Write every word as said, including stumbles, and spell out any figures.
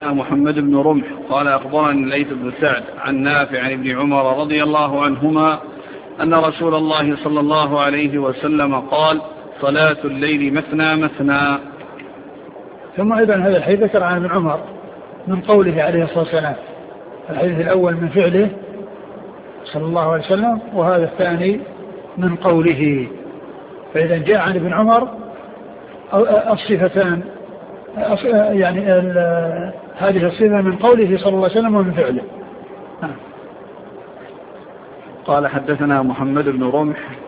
محمد بن رمح قال أخبرني الليث بن سعد عن نافع عن ابن عمر رضي الله عنهما أن رسول الله صلى الله عليه وسلم قال صلاة الليل مثنى مثنى. ثم أيضا هذا الحديث ذكر عن ابن عمر من قوله عليه الصلاة والسلام. الحديث الأول من فعله صلى الله عليه وسلم، وهذا الثاني من قوله. فإذا جاء عن ابن عمر الصفتان، يعني هذه الصفة من قوله صلى الله عليه وسلم ومن فعله. قال حدثنا محمد بن رمح